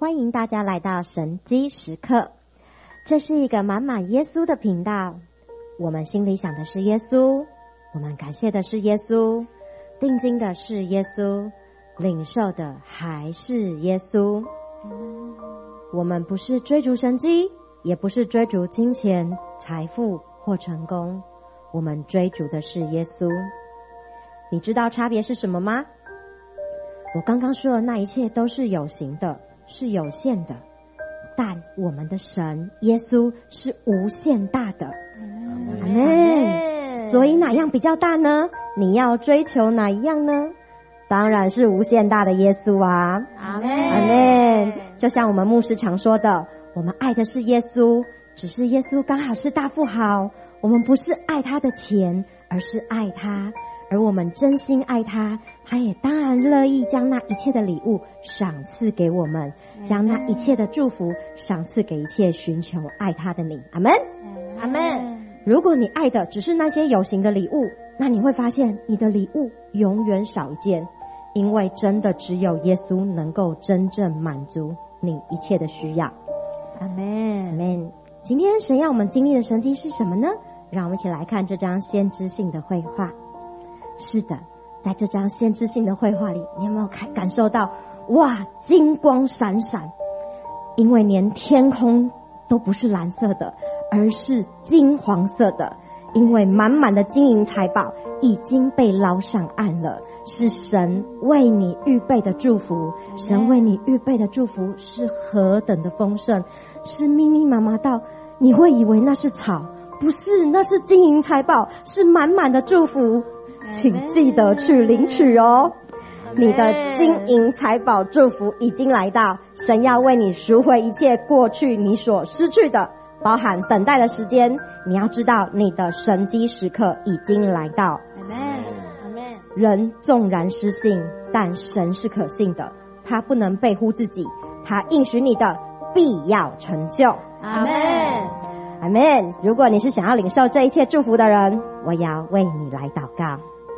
欢迎大家来到神机时刻。这是一个满满耶稣的频道，我们心里想的是耶稣，我们感谢的是耶稣，定睛的是耶稣，领受的还是耶稣。我们不是追逐神迹，也不是追逐金钱、财富或成功，我们追逐的是耶稣。你知道差别是什么吗？我刚刚说的那一切都是有形的，是有限的，但我们的神耶稣是无限大的。阿们。所以哪样比较大呢？你要追求哪一样呢？当然是无限大的耶稣啊。 阿们。 阿们。就像我们牧师常说的，我们爱的是耶稣，只是耶稣刚好是大富豪，我们不是爱他的钱，而是爱他。而我们真心爱他，他也当然乐意将那一切的礼物赏赐给我们，将那一切的祝福赏赐给一切寻求爱他的你。阿们。 阿们。 如果你爱的只是那些有形的礼物，那你会发现你的礼物永远少一件，因为真的只有耶稣能够真正满足你一切的需要。 阿们。 阿们。今天神要我们经历的神迹是什么呢？让我们一起来看这张先知性的绘画。是的，在这张先知性的绘画里，你有没有感受到哇，金光闪闪？因为连天空都不是蓝色的，而是金黄色的，因为满满的金银财宝已经被捞上岸了，是神为你预备的祝福。神为你预备的祝福是何等的丰盛，是密密麻麻到你会以为那是草，不是，那是金银财宝，是满满的祝福。请记得去领取哦，你的金银财宝祝福已经来到，神要为你赎回一切过去你所失去的，包含等待的时间。你要知道你的神迹时刻已经来到。 阿们。阿们。 人纵然失信，但神是可信的，他不能背乎自己，他应许你的必要成就。 阿们。 阿们。如果你是想要领受这一切祝福的人，我要为你来祷告。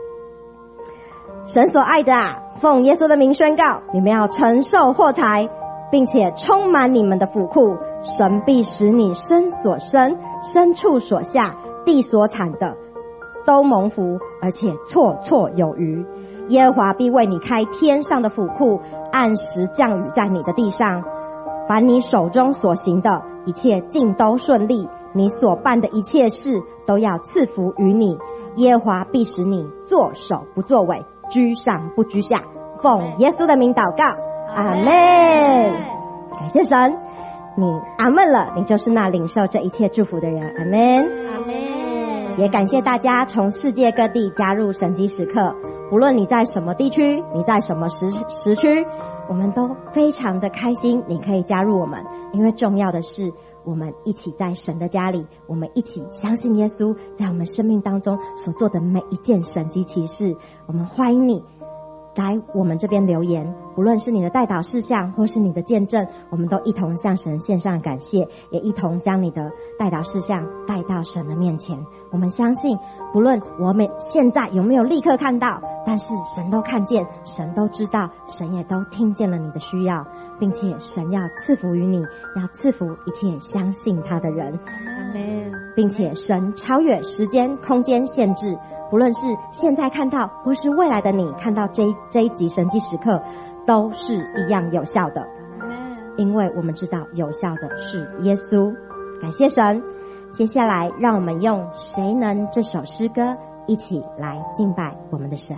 神所爱的啊，奉耶稣的名宣告，你们要承受货财，并且充满你们的府库。神必使你身所生、牲畜所下、地所产的都蒙福，而且绰绰有余。耶和华必为你开天上的府库，按时降雨在你的地上。凡你手中所行的一切尽都顺利，你所办的一切事都要赐福于你。耶和华必使你作首不作尾，居上不居下。奉耶稣的名祷告。阿们。感谢神，你阿们了，你就是那领受这一切祝福的人。阿们。 阿们。 也感谢大家从世界各地加入神迹时刻，无论你在什么地区，你在什么时区，我们都非常的开心你可以加入我们，因为重要的是我们一起在神的家里，我们一起相信耶稣在我们生命当中所做的每一件神迹奇事。我们欢迎你来我们这边留言，不论是你的代祷事项或是你的见证，我们都一同向神献上感谢，也一同将你的代祷事项带到神的面前。我们相信不论我们现在有没有立刻看到，但是神都看见，神都知道，神也都听见了你的需要，并且神要赐福于你，要赐福一切相信他的人。 阿们。 并且神超越时间空间限制，不论是现在看到或是未来的你看到这一集神迹时刻，都是一样有效的。因为我们知道有效的是耶稣。感谢神。接下来让我们用谁能这首诗歌一起来敬拜我们的神。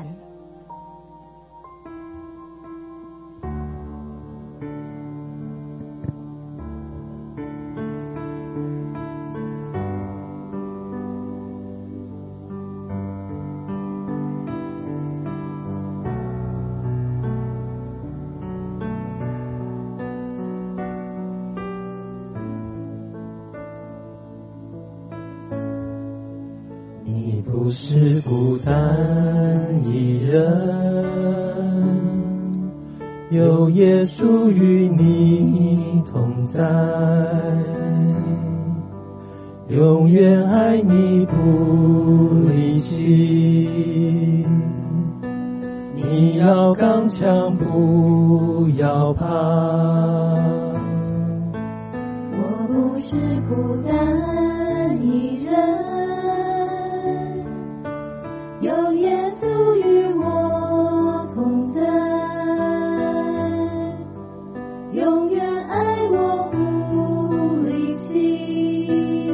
不是孤单一人，有耶稣与你同在，永远爱你不离弃。你要刚强，不要怕。 不是孤单一人，有耶稣与我同在，永远爱我不离弃。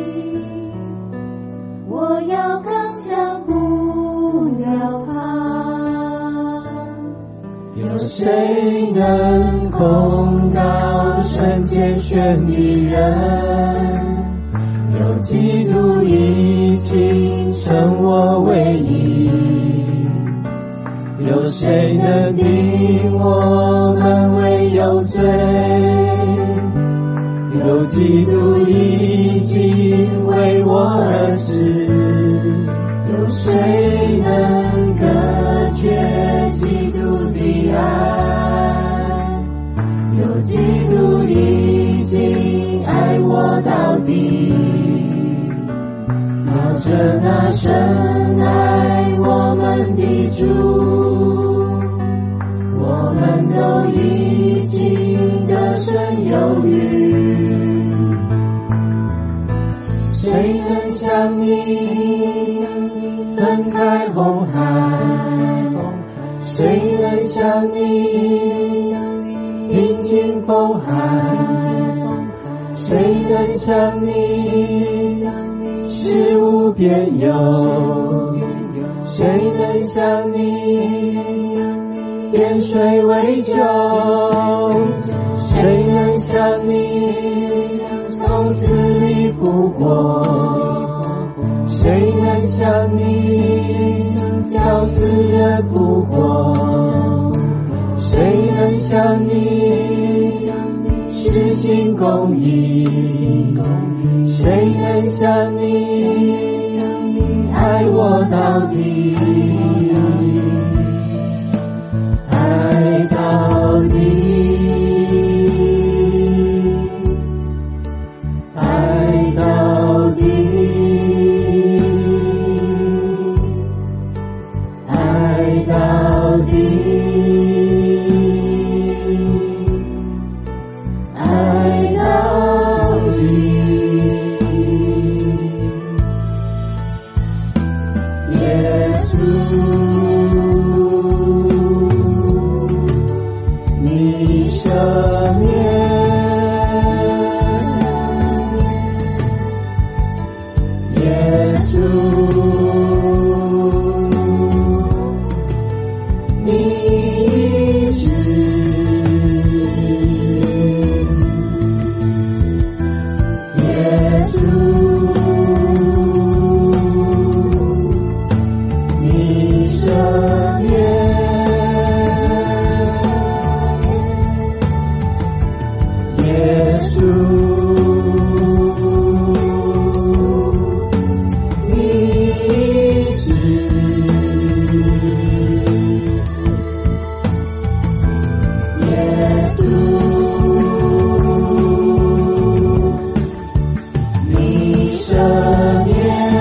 我要刚强不了怕， 有谁能控告圣洁宣的人？有基督已经称我为义，有谁能定我们为有罪？有基督已经为我而死，有谁能隔绝基督的爱？有基督已经爱我到底，靠着那深爱我们的主，我们都已经得胜有余。谁能像你分开红海？谁能像你平静风寒？谁能像你事无边有？谁能像你变水为酒？谁能像你从死里复活？谁能像你叫死人复活？谁能像你施行公义？谁能像你爱我到底？爱到底，爱到底，爱到底，爱到底。耶稣，你赦免，耶稣，你医治，耶稣，你赦免，耶稣，你医治，耶稣，你赦免，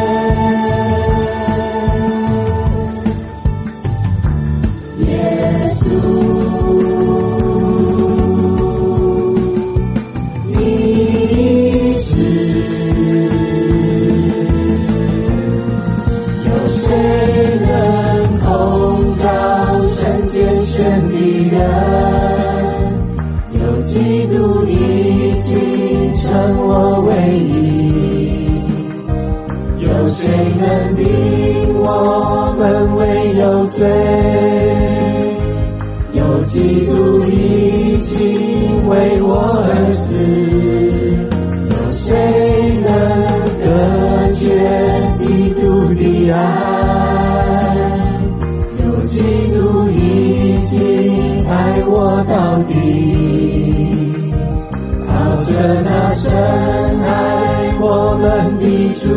耶稣，你医治。有谁能控告圣洁宣的人？有基督已经称我为义，有谁能定我们为有罪？有基督已经为我而死，有谁能隔绝基督的爱？有基督已经爱我到底，靠着那深爱我们的主，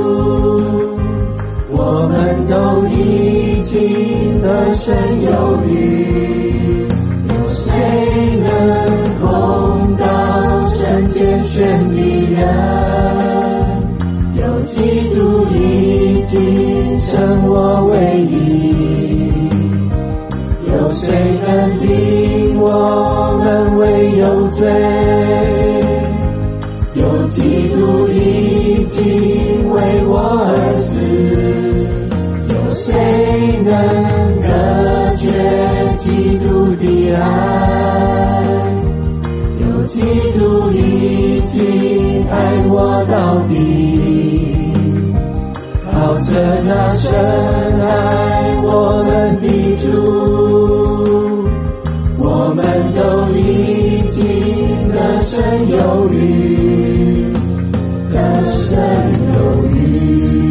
我们都已经得胜有余。有谁能控告圣洁宣的人？有基督已经称我为义，有谁能定我们为有罪？有基已经为我而死，有谁能隔绝基督的爱？有基督已经爱我到底，靠着那深爱我们的主，我们都已经得胜有余，得胜有余。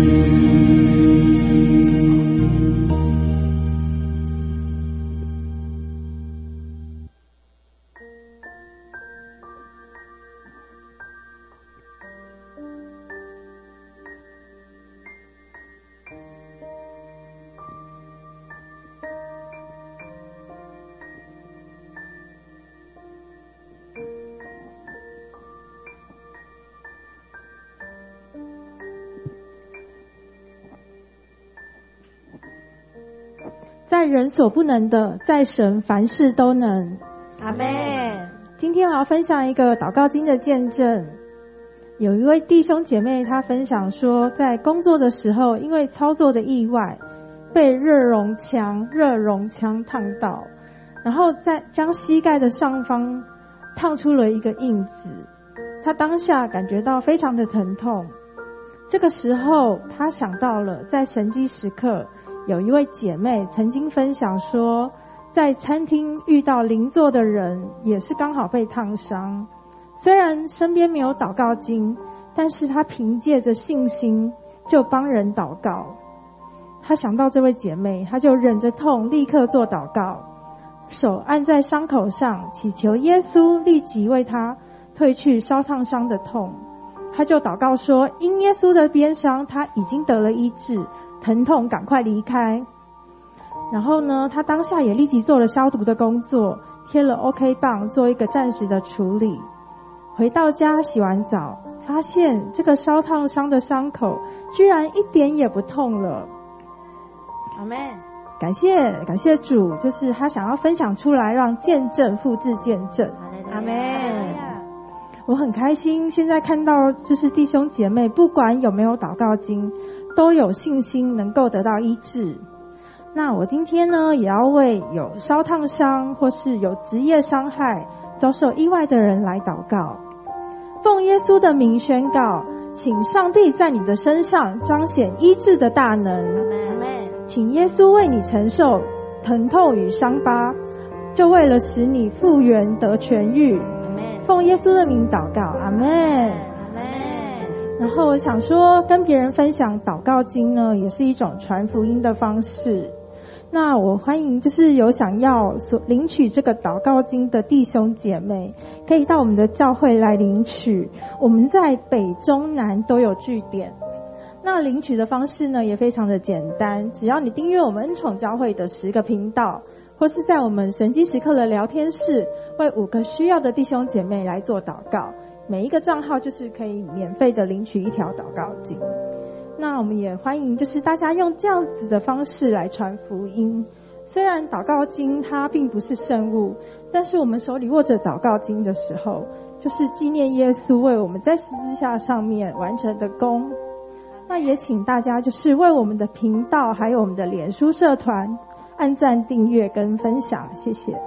在人所不能的，在神凡事都能。 阿们。 今天我要分享一个祷告经的见证。有一位弟兄姐妹，他分享说，在工作的时候，因为操作的意外，被热熔枪烫到，然后再将膝盖的上方烫出了一个印子。他当下感觉到非常的疼痛。这个时候，他想到了在神迹时刻，有一位姐妹曾经分享说，在餐厅遇到邻座的人也是刚好被烫伤，虽然身边没有祷告经，但是她凭借着信心就帮人祷告。她想到这位姐妹，她就忍着痛立刻做祷告，手按在伤口上，祈求耶稣立即为她退去烧烫伤的痛。她就祷告说，因耶稣的鞭伤，她已经得了医治，疼痛赶快离开。然后呢，他当下也立即做了消毒的工作，贴了 OK 棒做一个暂时的处理。回到家洗完澡，发现这个烧烫伤的伤口居然一点也不痛了。 阿们。 感谢主，就是他想要分享出来，让见证复制见证。 阿们。 我很开心，现在看到就是弟兄姐妹不管有没有祷告经，都有信心能够得到医治。那我今天呢，也要为有烧烫伤或是有职业伤害遭受意外的人来祷告。奉耶稣的名宣告，请上帝在你的身上彰显医治的大能。请耶稣为你承受疼痛与伤疤，就为了使你复原得痊愈。奉耶稣的名祷告，阿们。然后我想说，跟别人分享祷告经呢，也是一种传福音的方式。那我欢迎就是有想要领取这个祷告经的弟兄姐妹，可以到我们的教会来领取。我们在北中南都有据点。那领取的方式呢，也非常的简单，只要你订阅我们恩宠教会的10个频道，或是在我们神迹时刻的聊天室，为5个需要的弟兄姐妹来做祷告。每一个账号就是可以免费的领取1条祷告经。那我们也欢迎就是大家用这样子的方式来传福音。虽然祷告经它并不是圣物，但是我们手里握着祷告经的时候，就是纪念耶稣为我们在十字架上面完成的功。那也请大家就是为我们的频道还有我们的脸书社团按赞订阅跟分享，谢谢。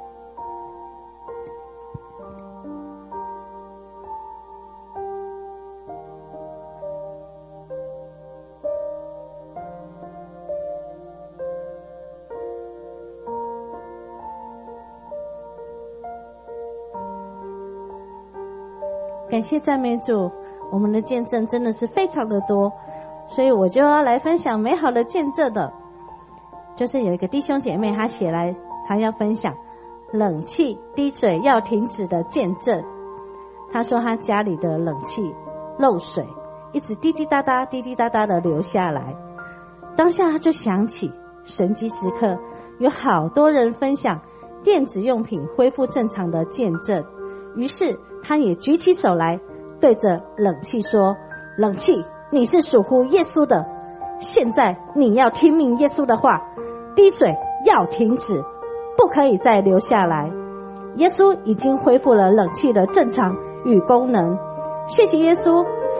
感谢赞美主，我们的见证真的是非常的多，所以我就要来分享美好的见证的。就是有一个弟兄姐妹他写来，他要分享冷气滴水要停止的见证。他说他家里的冷气漏水，一直滴滴答答滴滴答答的流下来。当下他就想起神迹时刻有好多人分享电子用品恢复正常的见证，于是他也举起手来对着冷气说，冷气，你是属乎耶稣的，现在你要听命耶稣的话，滴水要停止，不可以再流下来。耶稣已经恢复了冷气的正常与功能，谢谢耶稣，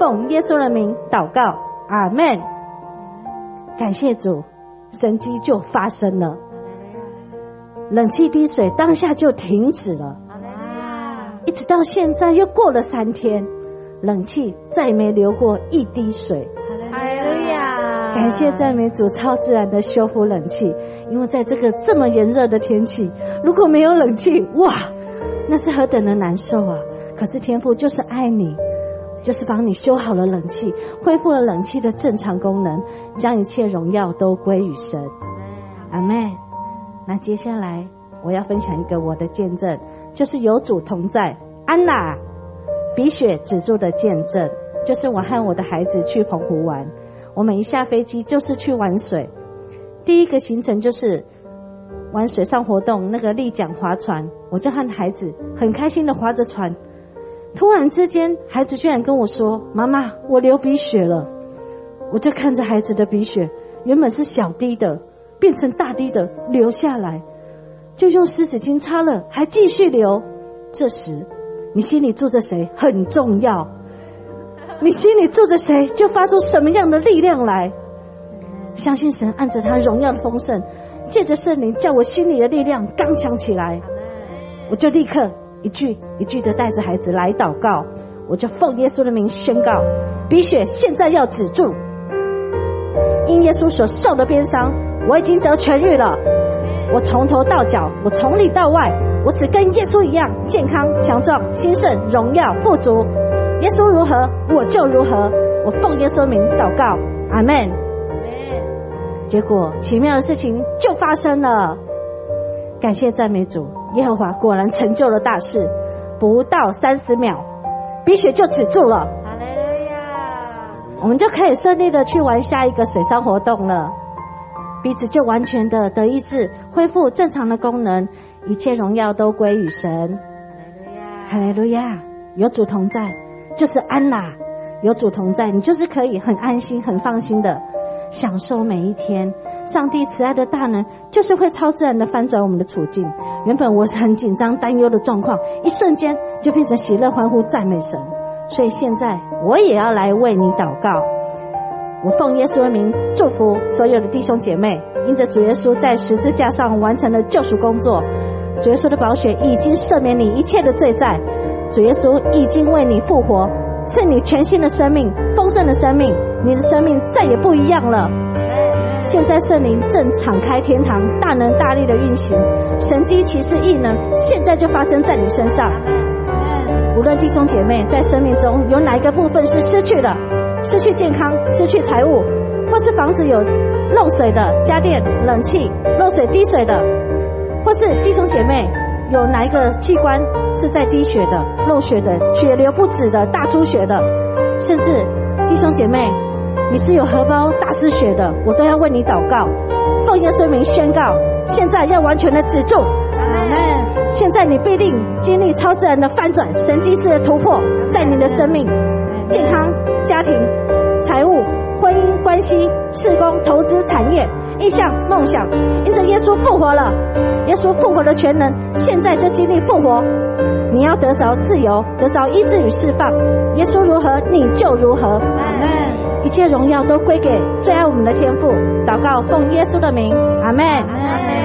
奉耶稣的名祷告，阿们。感谢主，神迹就发生了，冷气滴水当下就停止了，一直到现在又过了3天，冷气再没流过一滴水。 哈利路亚！ 感谢赞美主，超自然的修复冷气。因为在这个这么炎热的天气，如果没有冷气，哇，那是何等的难受啊！可是天父就是爱你，就是帮你修好了冷气，恢复了冷气的正常功能，将一切荣耀都归于神。阿们。那接下来我要分享一个我的见证，就是有主同在，安娜鼻血止住的见证。就是我和我的孩子去澎湖玩，我们一下飞机就是去玩水。第一个行程就是玩水上活动，那个立桨划船，我就和孩子很开心的划着船。突然之间，孩子居然跟我说：“妈妈，我流鼻血了。”我就看着孩子的鼻血，原本是小滴的，变成大滴的流下来，就用湿纸巾擦了，还继续流。这时，你心里住着谁很重要，你心里住着谁，就发出什么样的力量来。相信神按着他荣耀的丰盛，借着圣灵叫我心里的力量刚强起来。我就立刻一句一句的带着孩子来祷告，我就奉耶稣的名宣告，鼻血现在要止住。因耶稣所受的鞭伤，我已经得痊愈了。我从头到脚，我从里到外，我只跟耶稣一样健康强壮兴盛荣耀富足。耶稣如何我就如何，我奉耶稣名祷告，阿们。结果奇妙的事情就发生了，感谢赞美主，耶和华果然成就了大事，不到30秒鼻血就止住了。 哈利路亚！ 我们就可以顺利的去玩下一个水上活动了，鼻子就完全的得医治，恢复正常的功能，一切荣耀都归于神。哈利路亚！有主同在就是安啦，有主同在，你就是可以很安心很放心的享受每一天。上帝慈爱的大能就是会超自然的翻转我们的处境，原本我是很紧张担忧的状况，一瞬间就变成喜乐欢呼赞美神。所以现在我也要来为你祷告，我奉耶稣的名祝福所有的弟兄姐妹，因着主耶稣在十字架上完成了救赎工作，主耶稣的宝血已经赦免你一切的罪债，主耶稣已经为你复活，赐你全新的生命，丰盛的生命，你的生命再也不一样了。现在圣灵正敞开天堂，大能大力的运行，神迹奇事异能现在就发生在你身上。无论弟兄姐妹在生命中有哪一个部分是失去的，失去健康，失去财物，或是房子有漏水的，家电冷气漏水滴水的，或是弟兄姐妹有哪一个器官是在滴血的，漏血的，血流不止的，大出血的，甚至弟兄姐妹你是有荷包大失血的，我都要为你祷告，奉耶稣名宣告，现在要完全的止住。阿们。现在你必定经历超自然的翻转，神迹式的突破，在你的生命、健康、家庭、财务、婚姻关系、事工、投资、产业、意向、梦想，因着耶稣复活了，耶稣复活的全能，现在就经历复活。你要得着自由，得着医治与释放，耶稣如何你就如何。阿们。一切荣耀都归给最爱我们的天父，祷告奉耶稣的名，阿们。阿们。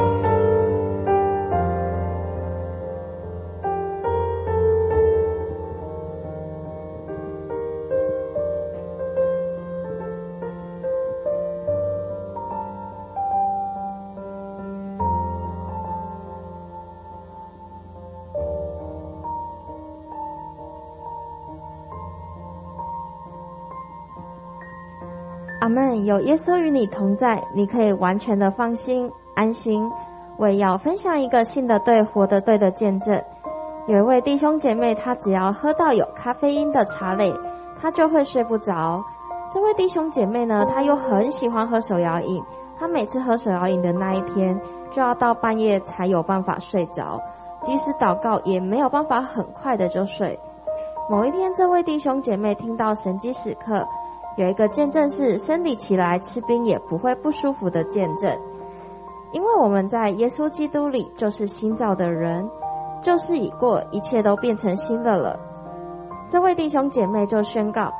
阿们。有耶稣与你同在，你可以完全的放心安心。我也要分享一个信的对活的对的见证。有一位弟兄姐妹，他只要喝到有咖啡因的茶类，他就会睡不着。这位弟兄姐妹呢，他又很喜欢喝手摇饮，他每次喝手摇饮的那一天就要到半夜才有办法睡着，即使祷告也没有办法很快的就睡。某一天，这位弟兄姐妹听到神迹时刻，有一个见证是生理起来吃冰也不会不舒服的见证。因为我们在耶稣基督里就是新造的人，旧事已过，一切都变成新的了。这位弟兄姐妹就宣告，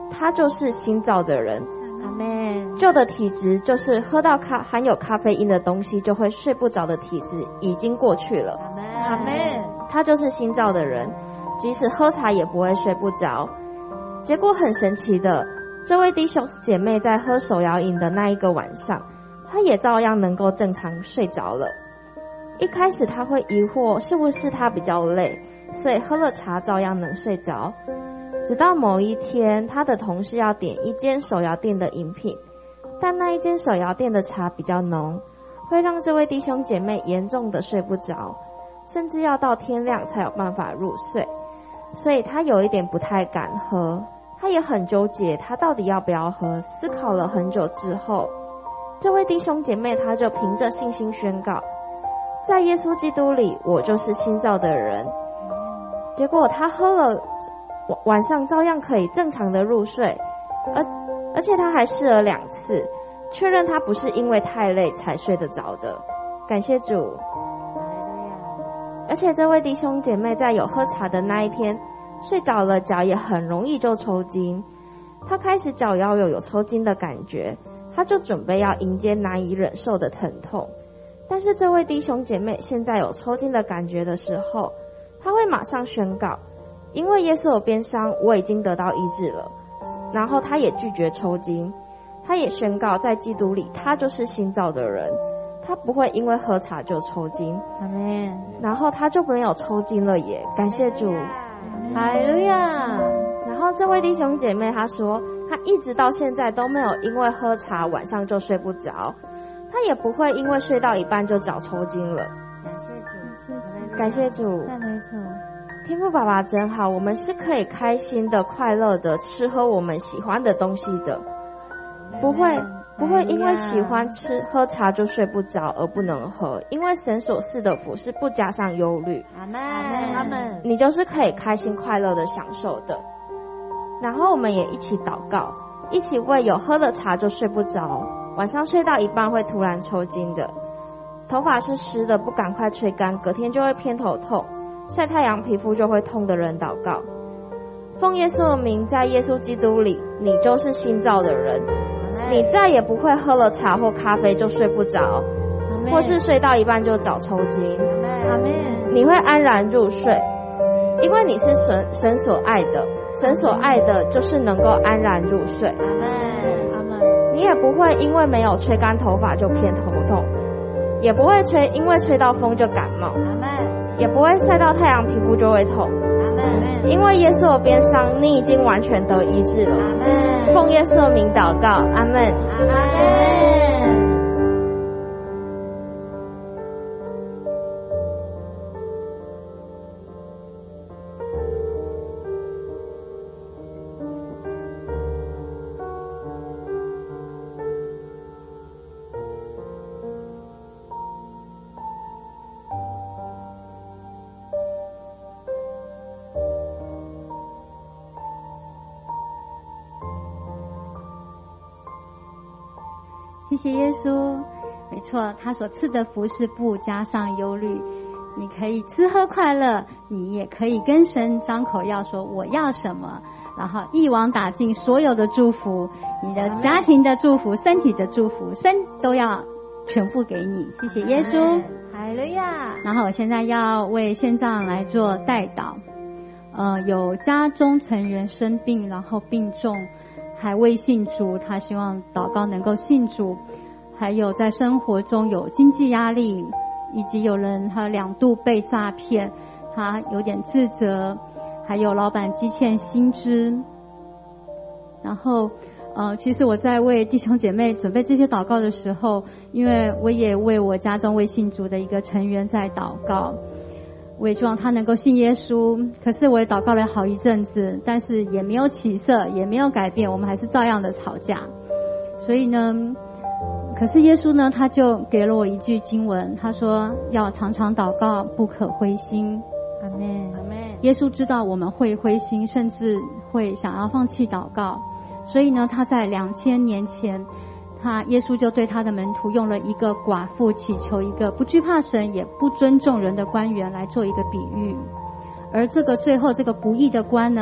他就是新造的人。 阿们。 旧的体质就是喝到含有咖啡因的东西就会睡不着的体质已经过去了。 阿们。 他就是新造的人，即使喝茶也不会睡不着。结果很神奇的，这位弟兄姐妹在喝手摇饮的那一个晚上，他也照样能够正常睡着了。一开始他会疑惑是不是他比较累，所以喝了茶照样能睡着。直到某一天，他的同事要点一间手摇店的饮品，但那一间手摇店的茶比较浓，会让这位弟兄姐妹严重的睡不着，甚至要到天亮才有办法入睡。所以他有一点不太敢喝，他也很纠结他到底要不要喝。思考了很久之后，这位弟兄姐妹他就凭着信心宣告，在耶稣基督里我就是新造的人。结果他喝了，晚上照样可以正常的入睡，而且他还试了2次，确认他不是因为太累才睡得着的。感谢主。而且这位弟兄姐妹在有喝茶的那一天，睡着了，脚也很容易就抽筋。他开始脚腰有抽筋的感觉，他就准备要迎接难以忍受的疼痛。但是这位弟兄姐妹现在有抽筋的感觉的时候，他会马上宣告，因为耶稣有鞭伤，我已经得到医治了。然后他也拒绝抽筋，他也宣告在基督里他就是新造的人，他不会因为喝茶就抽筋。 阿们。 然后他就没有抽筋了耶，感谢主。 哈利路亚。 然后这位弟兄姐妹他说，他一直到现在都没有因为喝茶晚上就睡不着，他也不会因为睡到一半就脚抽筋了。 感谢主。 感谢主。 没错。 天父爸爸真好，我们是可以开心的快乐的吃喝我们喜欢的东西的，不会因为喜欢喝茶就睡不着而不能喝，因为神所赐的福是不加上忧虑。 阿们。阿们。 你就是可以开心快乐的享受的。然后我们也一起祷告，一起为有喝了茶就睡不着，晚上睡到一半会突然抽筋的，头发是湿的不赶快吹干，隔天就会偏头痛，晒太阳皮肤就会痛的人祷告。奉耶稣的名，在耶稣基督里你就是新造的人，你再也不会喝了茶或咖啡就睡不着，或是睡到一半就脚抽筋。 阿们。 你会安然入睡，因为你是神所爱的，神所爱的就是能够安然入睡。 阿们。阿们。 你也不会因为没有吹干头发就偏头痛，也不会因为吹到风就感冒， 阿们。 也不会晒到太阳皮肤就会痛。 阿们。 因为耶稣的鞭伤，你已经完全得医治了。 阿们。 奉耶稣的名祷告，阿们。 阿们。 谢谢耶稣。没错，他所赐的福是不加上忧虑，你可以吃喝快乐，你也可以跟神张口要说我要什么，然后一网打尽所有的祝福，你的家庭的祝福，身体的祝福，神都要全部给你。谢谢耶稣。 哈利路亚。 然后我现在要为线上来做代祷，有家中成员生病，然后病重还未信主，他希望祷告能够信主。还有在生活中有经济压力，以及有人他2度被诈骗，他有点自责，还有老板积欠薪资。然后其实我在为弟兄姐妹准备这些祷告的时候，因为我也为我家中未信主的一个成员在祷告，我也希望他能够信耶稣。可是我也祷告了好一阵子，但是也没有起色，也没有改变，我们还是照样的吵架。所以呢，可是耶稣呢，他就给了我一句经文，他说要常常祷告，不可灰心。 阿们。阿们。 耶稣知道我们会灰心，甚至会想要放弃祷告，所以呢，他在2000年前，耶稣就对他的门徒用了一个寡妇祈求一个不惧怕神也不尊重人的官员来做一个比喻。而这个最后这个不义的官呢，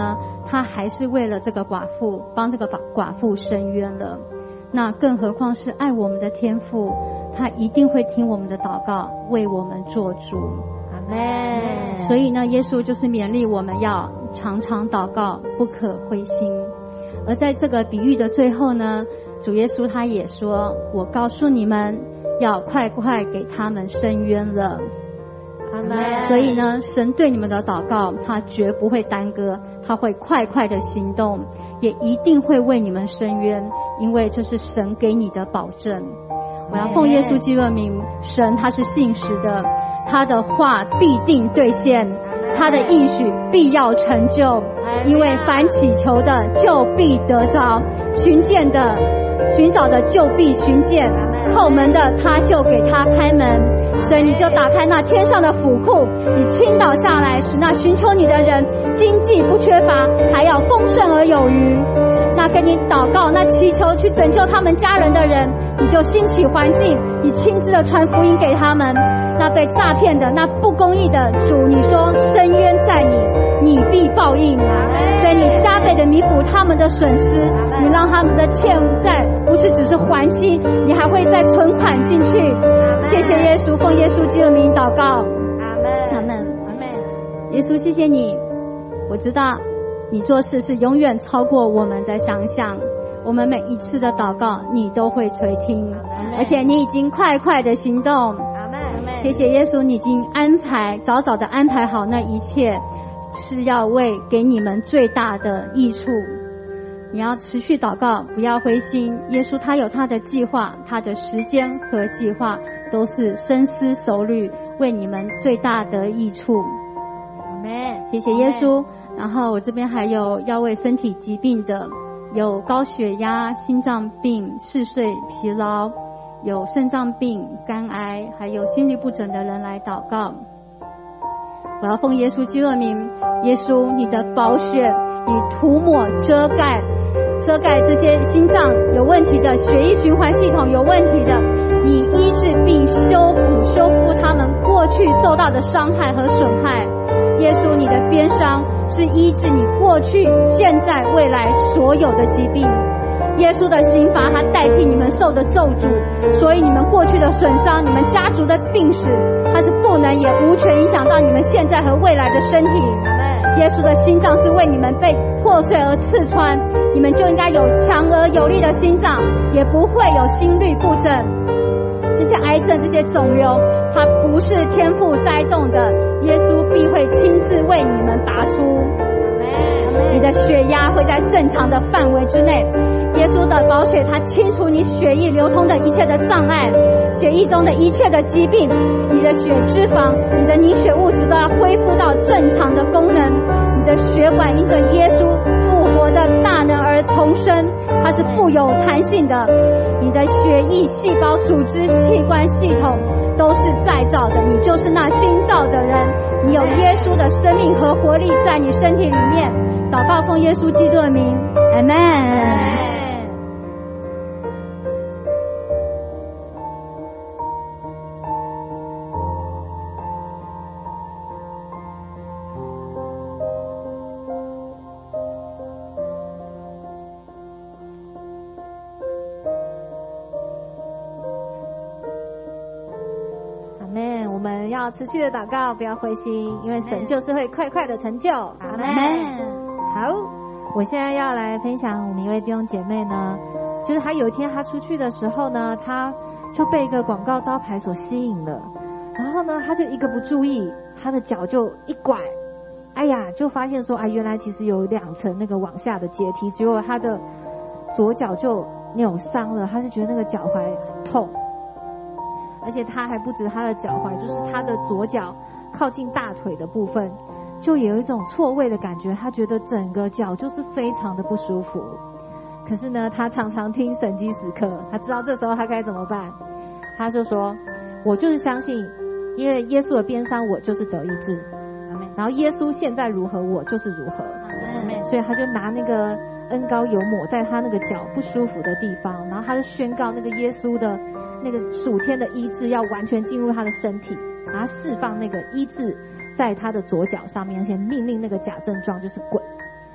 他还是为了这个寡妇，帮这个寡妇伸冤了。那更何况是爱我们的天父，他一定会听我们的祷告，为我们做主。 阿们。 所以呢，耶稣就是勉励我们要常常祷告，不可灰心。而在这个比喻的最后呢，主耶稣他也说，我告诉你们，要快快给他们伸冤了。 阿们。 所以呢，神对你们的祷告他绝不会耽搁，他会快快的行动，也一定会为你们伸冤，因为这是神给你的保证。我要奉耶稣基督的名，神他是信实的，他的话必定兑现，他的应许必要成就，因为凡祈求的就必得着，寻找的就必寻见，叩门的他就给他开门。神，你就打开那天上的府库，你倾倒下来，使那寻求你的人经济不缺乏，还要丰盛而有余。那跟你祷告，那祈求去拯救他们家人的人，你就兴起环境，你亲自的传福音给他们。那被诈骗的，那不公义的，主你说伸冤在你，你必报应。所以你加倍的弥补他们的损失，你让他们的欠债不是只是还清，你还会再存款进去。谢谢耶稣，奉耶稣基督的名祷告。 阿们。 阿们。阿们。耶稣，谢谢你，我知道你做事是永远超过我们的想象，我们每一次的祷告你都会垂听，而且你已经快快的行动。 阿们。 谢谢耶稣，你已经早早的安排好那一切，是要为给你们最大的益处。你要持续祷告，不要灰心。耶稣他有他的计划，他的时间和计划都是深思熟虑，为你们最大的益处。 阿们。 谢谢耶稣。然后我这边还有要为身体疾病的，有高血压、心脏病、嗜睡、疲劳，有肾脏病、肝癌，还有心律不整的人来祷告。我要奉耶稣基督的名，耶稣你的宝血，你涂抹遮盖这些心脏有问题的、血液循环系统有问题的，你医治并修复他们过去受到的伤害和损害。耶稣你的鞭伤是医治你过去、现在、未来所有的疾病。耶稣的刑罚他代替你们受的咒诅，所以你们过去的损伤、你们家族的病史，它是不能也无权影响到你们现在和未来的身体。耶稣的心脏是为你们被破碎而刺穿，你们就应该有强而有力的心脏，也不会有心律不整。这些癌症、这些肿瘤，它不是天父栽种的，耶稣必会亲自为你们拔出。你的血压会在正常的范围之内，耶稣的宝血它清除你血液流通的一切的障碍，血液中的一切的疾病，你的血脂肪、你的凝血物质都要恢复到正常的功能，你的血管因着耶稣复活的大能而重生，它是富有弹性的，你的血液、细胞、组织、器官系统都是再造的，你就是那新造的人，你有耶稣的生命和活力在你身体里面。祷告奉耶稣基督的名，阿们。 阿们。我们要持续的祷告，不要灰心，因为神就是会快快的成就。阿们。好，我现在要来分享我们一位弟兄姐妹呢，就是他有一天他出去的时候呢，他就被一个广告招牌所吸引了，然后呢他就一个不注意，他的脚就一拐，哎呀，就发现说原来其实有2层那个往下的阶梯，结果他的左脚就扭伤了，他就觉得那个脚踝很痛，而且他还不止他的脚踝，就是他的左脚靠近大腿的部分就有一种错位的感觉，他觉得整个脚就是非常的不舒服。可是呢，他常常听神迹时刻，他知道这时候他该怎么办。他就说，我就是相信，因为耶稣的鞭伤我就是得医治，然后耶稣现在如何我就是如何，所以他就拿那个恩膏油抹在他那个脚不舒服的地方，然后他就宣告那个耶稣的那个属天的医治要完全进入他的身体，然后释放那个医治在他的左脚上面，而且命令那个假症状就是滚。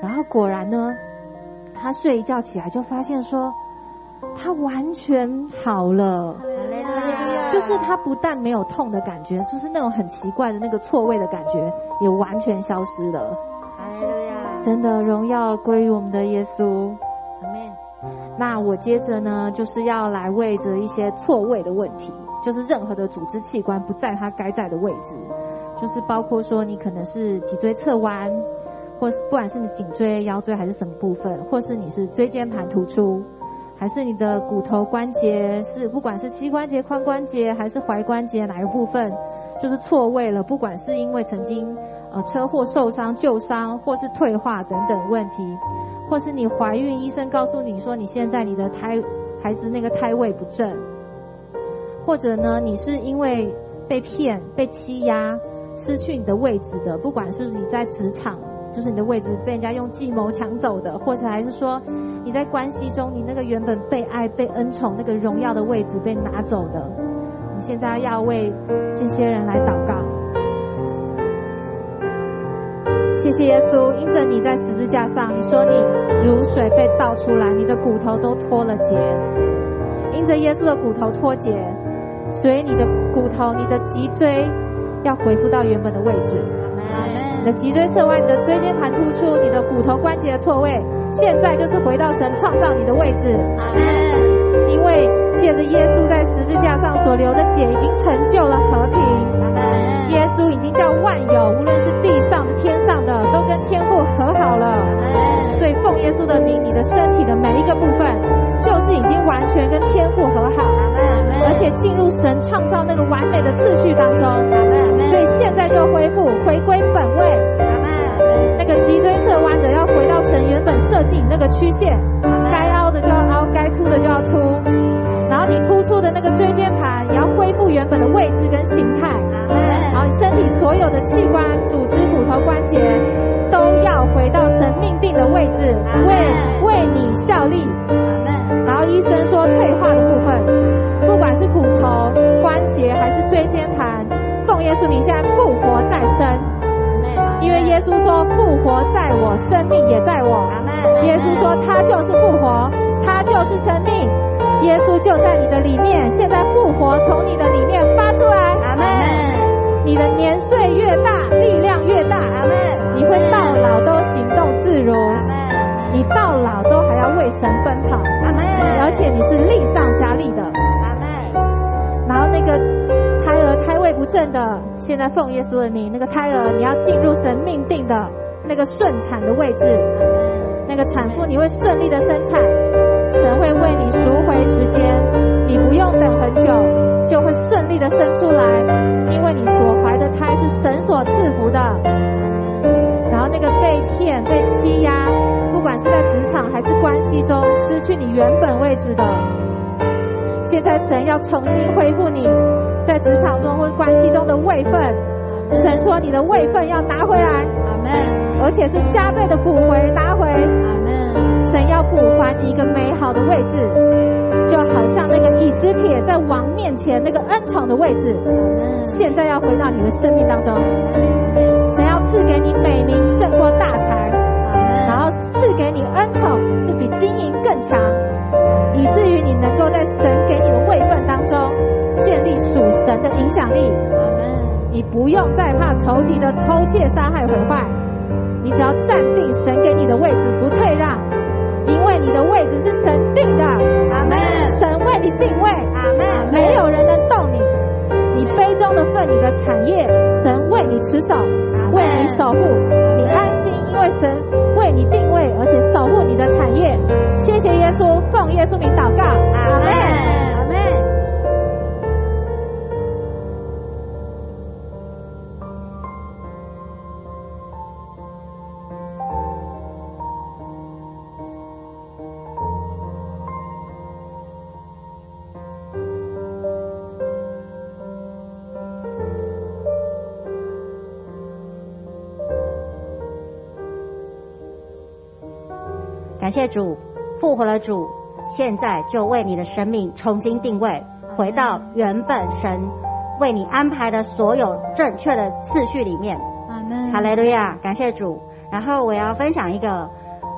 然后果然呢，他睡一觉起来就发现说，他完全好了。就是他不但没有痛的感觉，就是那种很奇怪的那个错位的感觉也完全消失了。真的荣耀归于我们的耶稣。那我接着呢，就是要来为着一些错位的问题，就是任何的组织器官不在它该在的位置，就是包括说你可能是脊椎侧弯，或是不管是你颈椎、腰椎还是什么部分，或是你是椎间盘突出，还是你的骨头关节是不管是膝关节、髋关节还是踝关节哪一部分就是错位了，不管是因为曾经车祸受伤、旧伤或是退化等等问题，或是你怀孕，医生告诉你说你现在你的孩子那个胎位不正，或者呢你是因为被骗、被欺压、失去你的位置的，不管是你在职场，就是你的位置被人家用计谋抢走的，或者还是说你在关系中你那个原本被爱、被恩宠那个荣耀的位置被拿走的，你现在要为这些人来祷告。谢谢耶稣，因着你在十字架上，你说你如水被倒出来，你的骨头都脱了节，因着耶稣的骨头脱节，所以你的骨头、你的脊椎要恢复到原本的位置。你的脊椎侧弯，你的椎间盘突出，你的骨头关节的错位，现在就是回到神创造你的位置。因为借着耶稣在十字架上所流的血，已经成就了和平。耶稣已经叫万有，无论是地上的、天上的，都跟天父和好了。所以奉耶稣的名，你的身体的每一个部分，就是已经完全跟天父和好，而且进入神创造那个完美的次序当中。所以现在就恢复，回归本位。那个脊椎侧弯的要回到神原本设计那个曲线，该凹的就要凹，该凸的就要凸。然后你突出的那个椎间盘也要恢复原本的位置跟形态。然后你身体所有的器官、组织、骨头、关节都要回到神命定的位置，为你效力。然后医生说退化的部分，不管是骨头、关节还是椎间盘，奉耶稣名现在复活再生。因为耶稣说复活在我，生命也在我。耶稣说他就是复活，他就是生命，耶稣就在你的里面，现在复活从你的里面发出来。你的年岁越大，力量越大。你会到老都行动自如，你到老都还要为神奔跑，而且你是力上加力的。然后那个胎位不正的，现在奉耶稣的名，那个胎儿你要进入神命定的那个顺产的位置，那个产妇你会顺利的生产，神会为你赎回时间，你不用等很久就会顺利的生出来，因为你所怀的胎是神所赐福的。然后那个被骗、被欺压，不管是在职场还是关系中失去你原本位置的，现在神要重新恢复你在职场中或关系中的位分。神说你的位分要拿回来，而且是加倍的补回拿回。神要补还你一个美好的位置，就好像那个以斯帖在王面前那个恩宠的位置，现在要回到你的生命当中。神要赐给你美名胜过大财，然后赐给你恩宠是比金银更强，以至于你能够在神给你的位分当中建立属神的影响力。你不用再怕仇敌的偷窃、杀害、毁坏，你只要站定神给你的位置，不退让，因为你的位置是神定的。神为你定位，没有人能动你。你杯中的份，你的产业，神为你持守，为你守护，你安心，因为神为你定位，而且守护你的产业。谢谢耶稣，奉耶稣名祷告，阿们。 感谢主，复活了主，现在就为你的生命重新定位，回到原本神为你安排的所有正确的次序里面。 阿们。 哈利路亚，感谢主。然后我要分享一个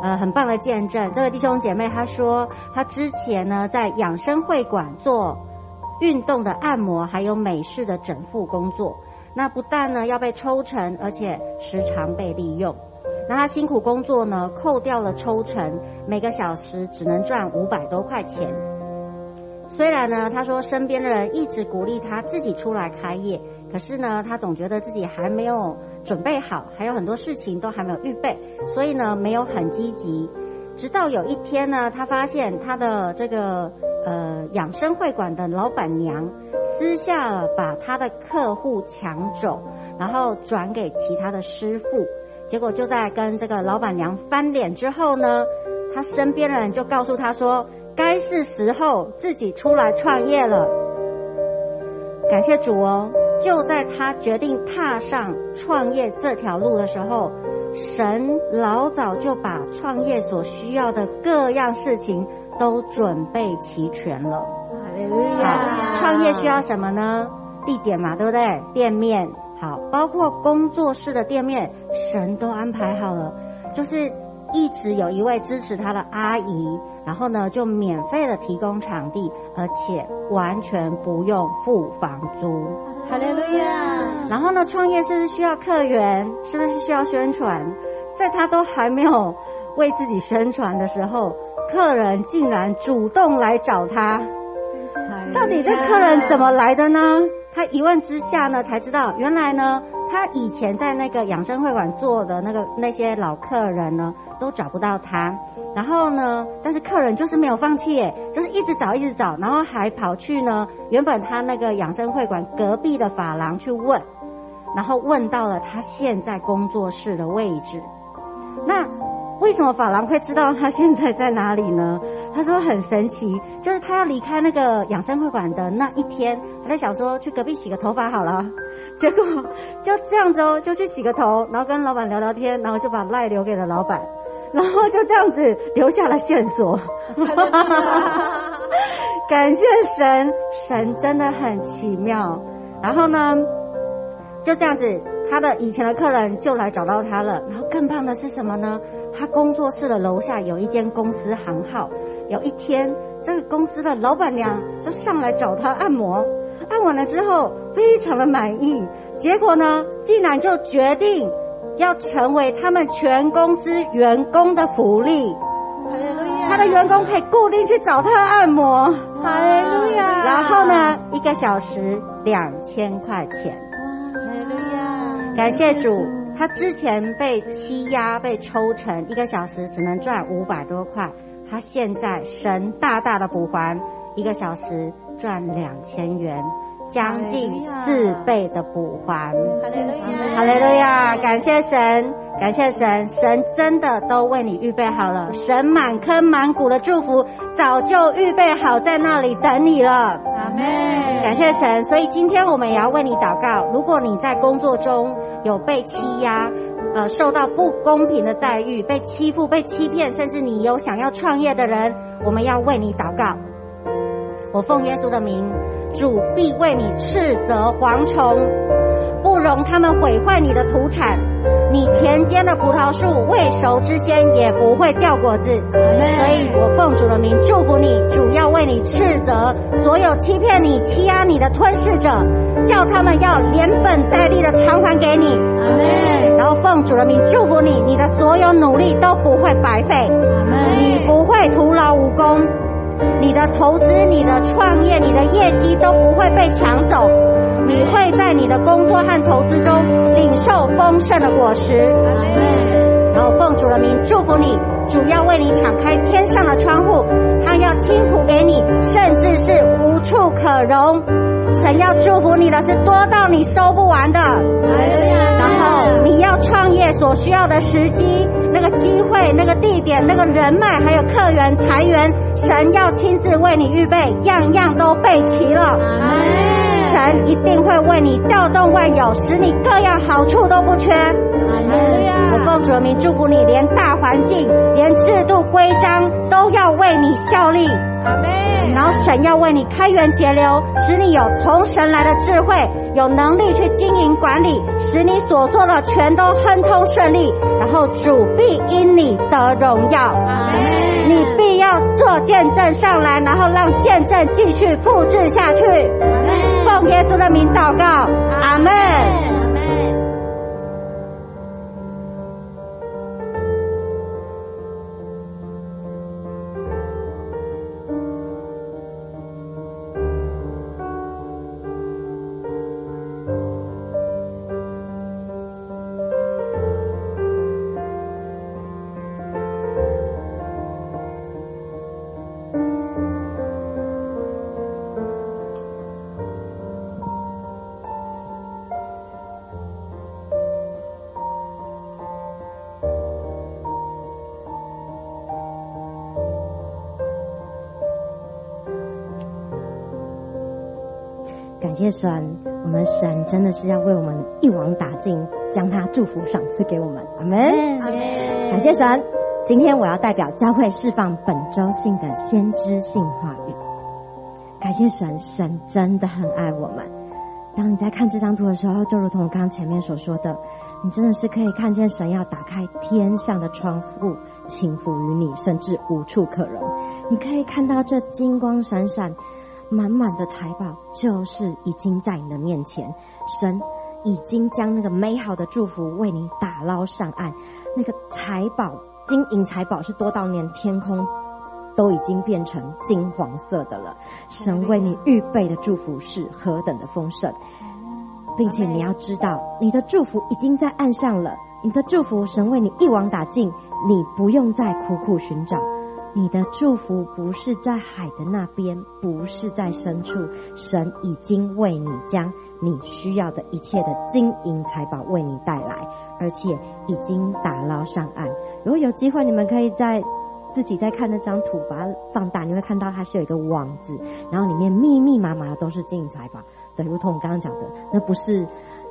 很棒的见证。这位弟兄姐妹她说，她之前呢在养生会馆做运动的按摩还有美式的整复工作，那不但呢要被抽成，而且时常被利用。那她辛苦工作呢，扣掉了抽成，每个小时只能赚500多块钱。虽然呢她说身边的人一直鼓励她自己出来开业，可是呢她总觉得自己还没有准备好，还有很多事情都还没有预备，所以呢没有很积极。直到有一天呢，她发现她的这个养生会馆的老板娘私下把她的客户抢走，然后转给其他的师傅。结果就在跟这个老板娘翻脸之后呢，她身边的人就告诉她说，该是时候自己出来创业了。感谢主哦，就在她决定踏上创业这条路的时候，神老早就把创业所需要的各样事情都准备齐全了。好，创业需要什么呢？地点嘛，对不对？店面，好，包括工作室的店面，神都安排好了。就是一直有一位支持他的阿姨，然后呢就免费的提供场地，而且完全不用付房租。 哈利路亚。 然后呢，创业是不是需要客源？是不是需要宣传？在他都还没有为自己宣传的时候，客人竟然主动来找他。到底这客人怎么来的呢？他一问之下呢，才知道原来呢，他以前在那个养生会馆做的那些老客人呢，都找不到他。然后呢，但是客人就是没有放弃耶，就是一直找，然后还跑去呢，原本他那个养生会馆隔壁的发廊去问，然后问到了他现在工作室的位置。那为什么发廊会知道他现在在哪里呢？他说很神奇，就是他要离开那个养生会馆的那一天，他在想说去隔壁洗个头发好了，结果就这样子哦，就去洗个头，然后跟老板聊聊天，然后就把赖留给了老板，然后就这样子留下了线索。感谢神，神真的很奇妙。然后呢，就这样子，他的以前的客人就来找到他了。然后更棒的是什么呢？他工作室的楼下有一间公司行号。有一天，这个公司的老板娘就上来找他按摩，按完了之后非常的满意，结果呢，竟然就决定要成为他们全公司员工的福利。他的员工可以固定去找他按摩。 哈利路亚。 然后呢，1个小时2000块钱。 哈利路亚。 感谢主，他之前被欺压被抽成，1个小时只能赚500多块。他现在神大大的补还，1个小时赚2000元，将近4倍的补还。 哈利路亚， 哈利路亚！感谢神，感谢神，神真的都为你预备好了，神满坑满谷的祝福早就预备好在那里等你了。 阿们。 感谢神，所以今天我们也要为你祷告。如果你在工作中有被欺压，受到不公平的待遇，被欺负、被欺骗，甚至你有想要创业的人，我们要为你祷告。我奉耶稣的名，主必为你斥责蝗虫，不容他们毁坏你的土产。你田间的葡萄树未熟之先也不会掉果子。所以我奉主的名祝福你，主要为你斥责所有欺骗你、欺压你的吞噬者，叫他们要连本带利的偿还给你。然后奉主的名祝福你，你的所有努力都不会白费，你不会徒劳无功，你的投资、你的创业、你的业绩都不会被抢走，你会在你的工作和投资中领受丰盛的果实。然后奉主的名祝福你，主要为你敞开天上的窗户，他要倾福给你，甚至是无处可容。神要祝福你的是多到你收不完的。然后你要创业所需要的时机、那个机会、那个地点、那个人脉，还有客源、财源，神要亲自为你预备，样样都备齐了。神一定会为你调动万有，使你各样好处都不缺。我奉主的名祝福你，连大环境、连制度规章都要为你效力。 阿们。 然后神要为你开源节流，使你有从神来的智慧，有能力去经营管理，使你所做的全都亨通顺利。然后主必因你得荣耀， 阿们。 你必要做见证上来，然后让见证继续复制下去。 阿们。 奉耶稣的名祷告，阿们。 阿们。 感谢神，我们神真的是要为我们一网打尽，将他祝福赏赐给我们，阿们。感谢神，今天我要代表教会释放本周性的先知性话语。感谢神，神真的很爱我们。当你在看这张图的时候，就如同我刚刚前面所说的，你真的是可以看见神要打开天上的窗户，倾覆于你，甚至无处可容。你可以看到这金光闪闪满满的财宝，就是已经在你的面前，神已经将那个美好的祝福为你打捞上岸。那个财宝，金银财宝是多到连天空都已经变成金黄色的了。神为你预备的祝福是何等的丰盛，并且你要知道，你的祝福已经在岸上了。你的祝福神为你一网打尽，你不用再苦苦寻找。你的祝福不是在海的那边，不是在深处，神已经为你将你需要的一切的金银财宝为你带来，而且已经打捞上岸。如果有机会，你们可以自己在看那张图，把它放大，你会看到它是有一个网子，然后里面密密麻麻的都是金银财宝。对，如同我刚刚讲的，那不是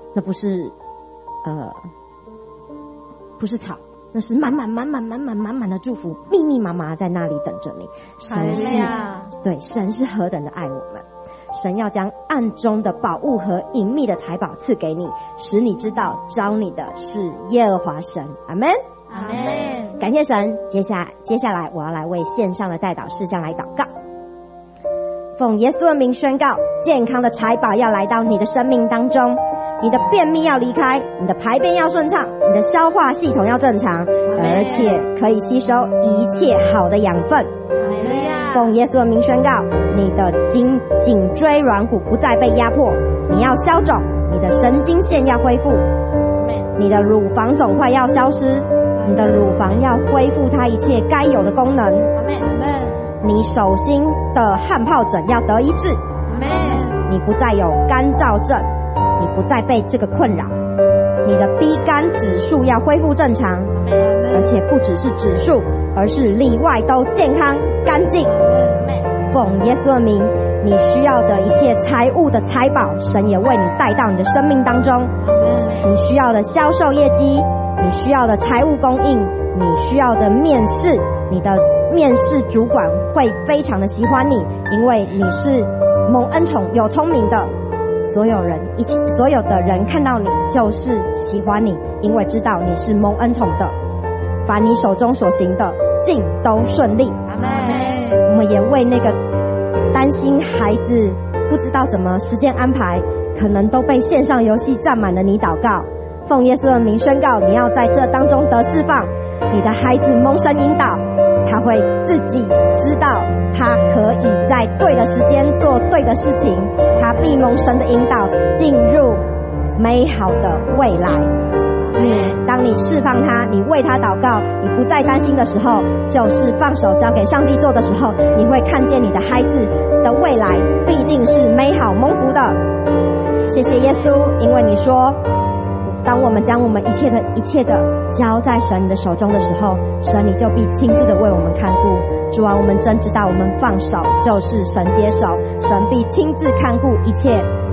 草，那是满满的祝福，密密麻麻在那里等着你。神是，对，神是何等的爱我们。神要将暗中的宝物和隐秘的财宝赐给你，使你知道招你的是耶和华神。阿们， 阿们。 感谢神。接下来我要来为线上的代祷事项来祷告。奉耶稣的名宣告，健康的财宝要来到你的生命当中，你的便秘要离开，你的排便要顺畅，你的消化系统要正常，而且可以吸收一切好的养分。奉耶稣的名宣告，你的颈椎软骨不再被压迫，你要消肿，你的神经线要恢复，你的乳房肿块要消失，你的乳房要恢复它一切该有的功能。你手心的汗疱疹要得医治，你不再有干燥症，你不再被这个困扰，你的 B 肝指数要恢复正常，而且不只是指数，而是里外都健康干净。奉耶稣的名，你需要的一切财务的财宝，神也为你带到你的生命当中。你需要的销售业绩，你需要的财务供应，你需要的面试，你的面试主管会非常的喜欢你，因为你是蒙恩宠有聪明的。所有的人看到你就是喜欢你，因为知道你是蒙恩宠的。凡你手中所行的尽都顺利。阿们。我们也为那个担心孩子不知道怎么时间安排，可能都被线上游戏占满了你祷告。奉耶稣的名宣告，你要在这当中得释放，你的孩子蒙神引导，他会自己知道他可以在对的时间做对的事情，他必蒙神的引导进入美好的未来。当你释放他，你为他祷告，你不再担心的时候，就是放手交给上帝做的时候，你会看见你的孩子的未来必定是美好蒙福的。谢谢耶稣，因为你说当我们将我们一切的交在神你的手中的时候，神你就必亲自的为我们看顾。主啊，我们真知道我们放手就是神接手，神必亲自看顾一切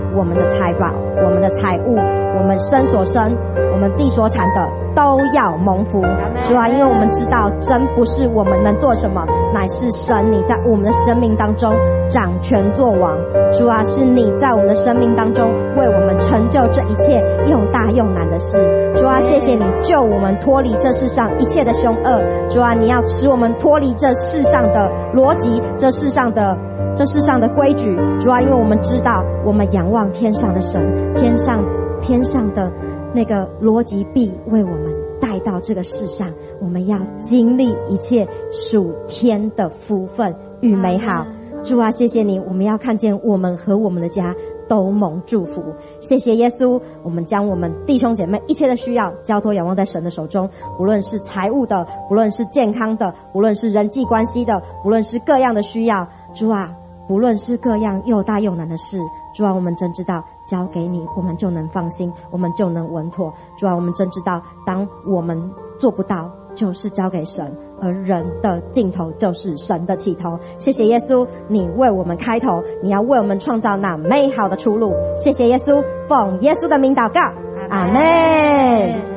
我们的财宝、我们的财物、我们身所生、我们地所产的都要蒙福。主啊，因为我们知道真不是我们能做什么，乃是神你在我们的生命当中掌权作王。主啊，是你在我们的生命当中为我们成就这一切又大又难的事。主啊，谢谢你救我们脱离这世上一切的凶恶。主啊，你要使我们脱离这世上的逻辑，这世上的规矩。主啊，因为我们知道我们仰望天上的神，天上的那个逻辑必为我们带到这个世上，我们要经历一切属天的福分与美好。主啊，谢谢你，我们要看见我们和我们的家都蒙祝福。谢谢耶稣，我们将我们弟兄姐妹一切的需要交托仰望在神的手中，无论是财务的，无论是健康的，无论是人际关系的，无论是各样的需要。主啊，无论是各样又大又难的事，主啊，我们真知道交给你我们就能放心，我们就能稳妥。主啊，我们真知道当我们做不到就是交给神，而人的尽头就是神的起头。谢谢耶稣，你为我们开头，你要为我们创造那美好的出路。谢谢耶稣，奉耶稣的名祷告，阿们。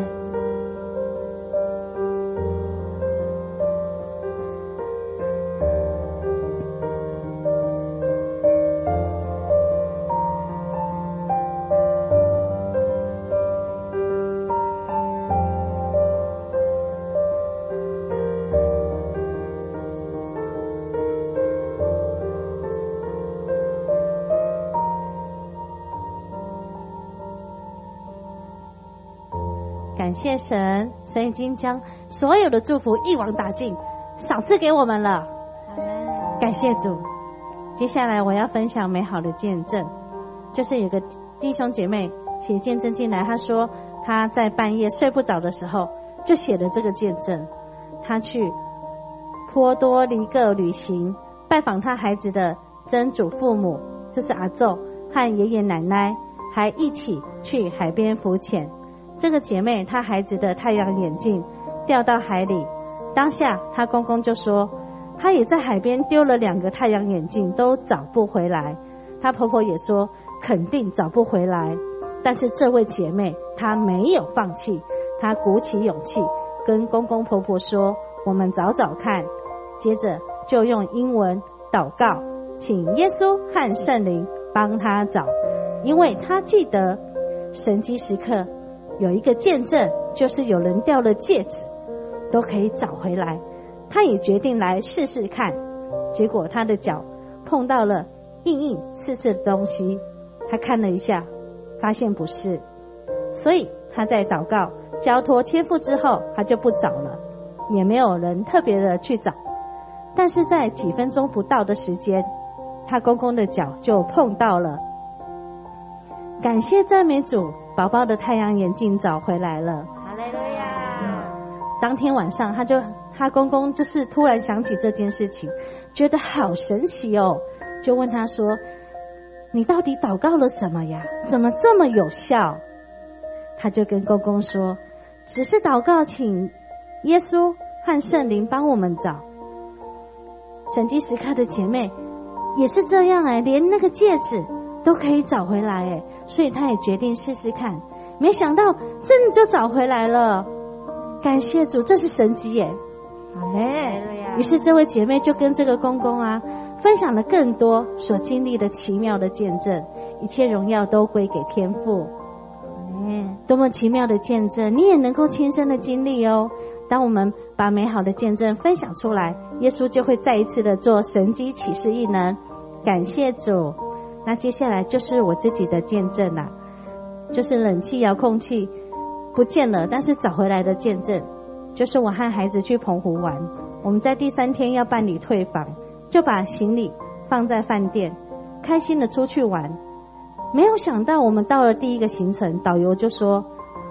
感谢神，神已经将所有的祝福一网打尽，赏赐给我们了。感谢主。接下来我要分享美好的见证，就是有个弟兄姐妹写见证进来，他说他在半夜睡不着的时候就写了这个见证。他去波多黎各旅行，拜访他孩子的曾祖父母，就是阿祖和爷爷奶奶，还一起去海边浮潜。这个姐妹她孩子的太阳眼镜掉到海里，当下她公公就说她也在海边丢了2个太阳眼镜都找不回来。她婆婆也说肯定找不回来，但是这位姐妹她没有放弃，她鼓起勇气跟公公婆婆说我们找找看，接着就用英文祷告，请耶稣和圣灵帮她找，因为她记得神迹时刻有一个见证，就是有人掉了戒指都可以找回来。他也决定来试试看，结果他的脚碰到了硬刺刺的东西，他看了一下发现不是，所以他在祷告交托天父之后他就不找了，也没有人特别的去找。但是在几分钟不到的时间，他公公的脚就碰到了。感谢赞美主，宝宝的太阳眼镜找回来了。 哈利路亚。 当天晚上他公公就是突然想起这件事情，觉得好神奇哦，就问他说你到底祷告了什么呀？怎么这么有效？他就跟公公说只是祷告请耶稣和圣灵帮我们找。神迹时刻的姐妹也是这样连那个戒指都可以找回来所以他也决定试试看，没想到真的就找回来了。感谢主，这是神迹于是这位姐妹就跟这个公公分享了更多所经历的奇妙的见证，一切荣耀都归给天父。多么奇妙的见证，你也能够亲身的经历哦。当我们把美好的见证分享出来，耶稣就会再一次的做神迹奇事异能。感谢主。那接下来就是我自己的见证啦，就是冷气遥控器不见了但是找回来的见证。就是我和孩子去澎湖玩，我们在第3天要办理退房，就把行李放在饭店，开心的出去玩。没有想到我们到了第一个行程，导游就说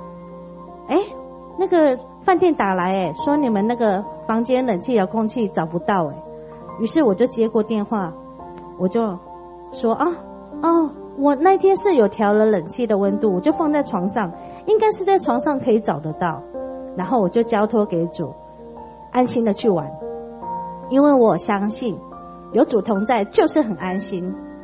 那个饭店打来说你们那个房间冷气遥控器找不到于是我就接过电话，我就说我那天是有调了冷气的温度，我就放在床上，应该是在床上可以找得到。然后我就交托给主，安心的去玩，因为我相信有主同在就是很安心。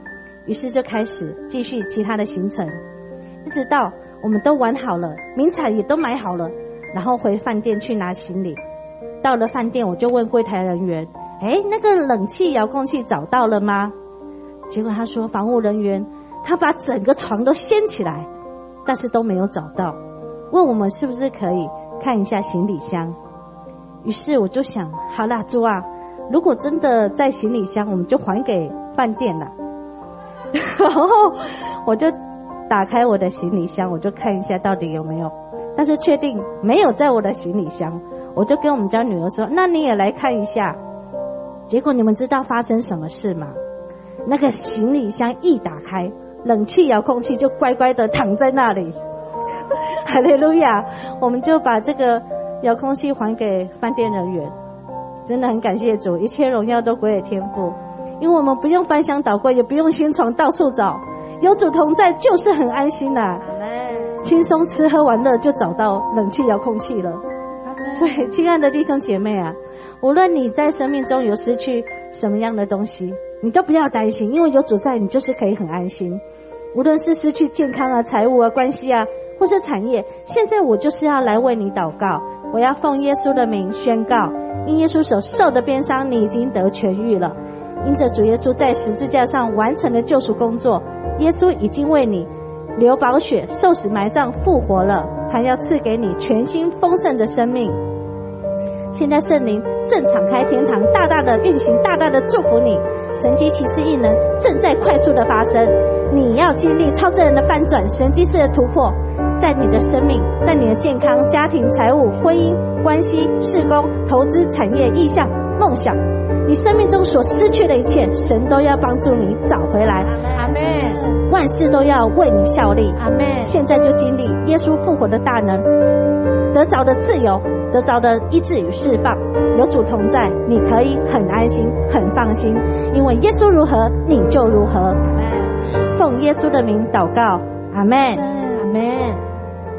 于是就开始继续其他的行程，一直到我们都玩好了，名产也都买好了，然后回饭店去拿行李。到了饭店，我就问柜台人员，那个冷气遥控器找到了吗？结果他说防务人员他把整个床都掀起来，但是都没有找到，问我们是不是可以看一下行李箱。于是我就想，好啦，主啊，如果真的在行李箱，我们就还给饭店了。然后我就打开我的行李箱，我就看一下到底有没有，但是确定没有在我的行李箱，我就跟我们家女儿说，那你也来看一下。结果你们知道发生什么事吗？那个行李箱一打开，冷气遥控器就乖乖的躺在那里。哈利路亚！我们就把这个遥控器还给饭店人员，真的很感谢主，一切荣耀都归给天父，因为我们不用翻箱倒柜，也不用新床到处找，有主同在就是很安心啦，轻松吃喝玩乐就找到冷气遥控器了。所以亲爱的弟兄姐妹啊，无论你在生命中有失去什么样的东西，你都不要担心，因为有主在，你就是可以很安心。无论是失去健康啊、财务啊、关系啊，或是产业，现在我就是要来为你祷告，我要奉耶稣的名宣告，因耶稣所受的鞭伤，你已经得痊愈了。因着主耶稣在十字架上完成的救赎工作，耶稣已经为你流宝血、受死埋葬复活了，他要赐给你全新丰盛的生命。现在圣灵正敞开天堂，大大的运行，大大的祝福你，神迹奇事异能正在快速的发生，你要经历超自然的翻转，神迹式的突破，在你的生命，在你的健康、家庭、财务、婚姻、关系、事工、投资、产业、意向、梦想，你生命中所失去的一切，神都要帮助你找回来。阿们。万事都要为你效力。阿们。现在就经历耶稣复活的大能，得着的自由，得着的医治与释放，有主同在，你可以很安心很放心，因为耶稣如何你就如何。奉耶稣的名祷告，阿们，阿们。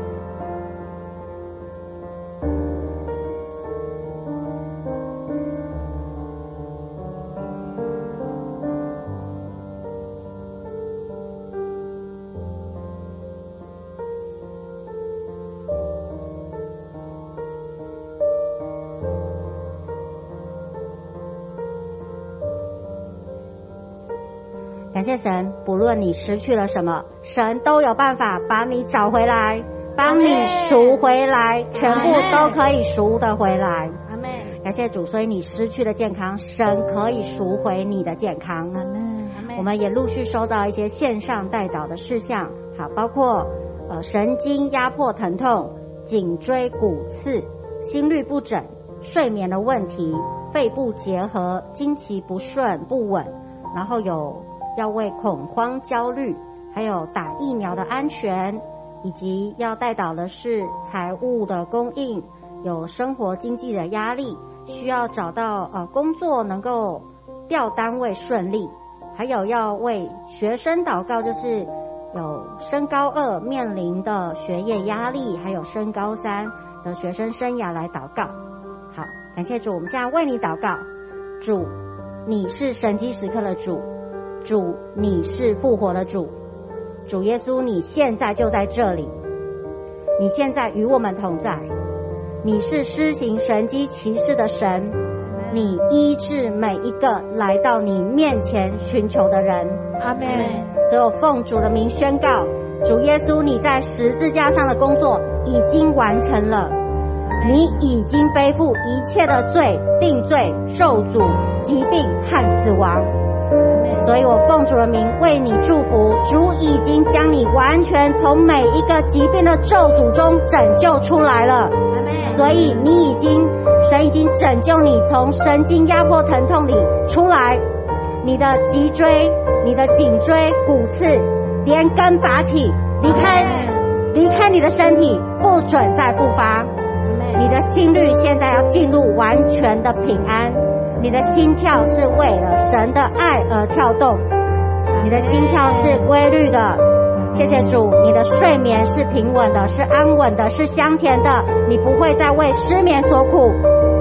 感谢神，不论你失去了什么，神都有办法把你找回来，帮你赎回来，全部都可以赎得回来。阿们。感谢主，所以你失去的健康，神可以赎回你的健康。阿们。我们也陆续收到一些线上代祷的事项，好，包括神经压迫疼痛、颈椎骨刺、心律不整、睡眠的问题、肺部结核、经期不顺不稳，然后有要为恐慌焦虑，还有打疫苗的安全，以及要代祷的是财务的供应，有生活经济的压力，需要找到工作能够调单位顺利，还有要为学生祷告，就是有升高2面临的学业压力，还有升高3的学生生涯来祷告。好，感谢主，我们现在为你祷告。主，你是神迹时刻的主，主，你是复活的主，主耶稣，你现在就在这里，你现在与我们同在，你是施行神迹奇事的神，你医治每一个来到你面前寻求的人。阿们。所以我奉主的名宣告，主耶稣，你在十字架上的工作已经完成了，你已经背负一切的罪、定罪、咒诅、疾病和死亡。所以我奉主的名为你祝福，主已经将你完全从每一个疾病的咒诅中拯救出来了。所以神已经拯救你从神经压迫疼痛里出来，你的脊椎、你的颈椎骨刺连根拔起，离开你的身体，不准再复发。你的心律现在要进入完全的平安，你的心跳是为了神的爱而跳动，你的心跳是规律的。谢谢主，你的睡眠是平稳的，是安稳的，是香甜的，你不会再为失眠所苦。主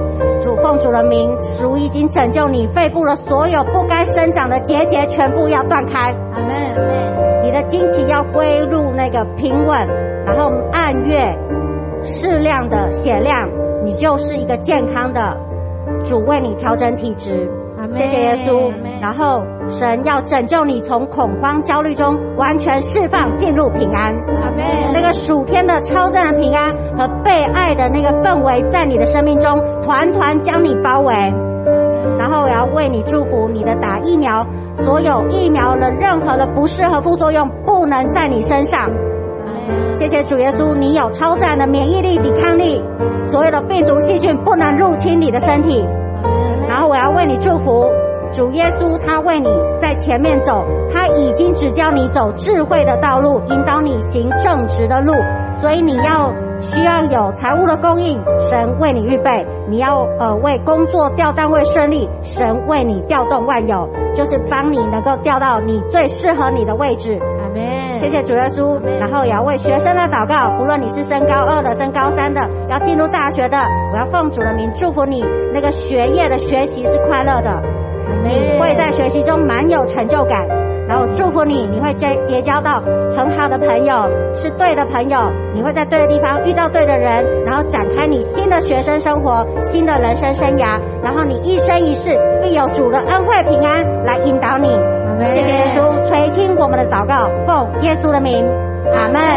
主，奉主的名，主已经拯救你肺部的所有不该生长的结节，全部要断开。 阿们。 你的经期要归入那个平稳，然后按月适量的血量，你就是一个健康的。主为你调整体质，谢谢耶稣。然后神要拯救你从恐慌焦虑中完全释放，进入平安。那个属天的超自然的平安和被爱的那个氛围在你的生命中团团将你包围。然后我要为你祝福你的打疫苗，所有疫苗的任何的不适合副作用不能在你身上。谢谢主耶稣，你有超自然的免疫力、抵抗力，所有的病毒细菌不能入侵你的身体。然后我要为你祝福，主耶稣他为你在前面走，他已经指教你走智慧的道路，引导你行正直的路。所以你需要有财务的供应，神为你预备；你要为工作调单位顺利，神为你调动万有，就是帮你能够调到你最适合你的位置。阿们。谢谢主耶稣。然后也要为学生的祷告，不论你是升高2的、升高3的，要进入大学的，我要奉主的名祝福你，那个学业的学习是快乐的，你会在学习中蛮有成就感。然后祝福你，你会结交到很好的朋友，是对的朋友，你会在对的地方遇到对的人，然后展开你新的学生生活，新的人生生涯，然后你一生一世必有主的恩惠平安来引导你。谢谢耶稣，垂听我们的祷告，奉耶稣的名，阿们。